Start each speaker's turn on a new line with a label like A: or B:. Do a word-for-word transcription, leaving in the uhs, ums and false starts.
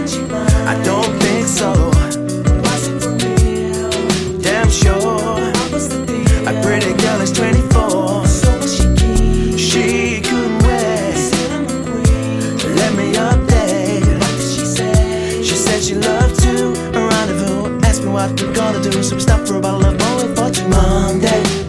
A: I don't think so. Damn sure. A pretty girl is twenty-four. She couldn't wait. Let me update. She said she loved to rendezvous. Asked me what we're gonna do. Some stuff for about love, going for Monday.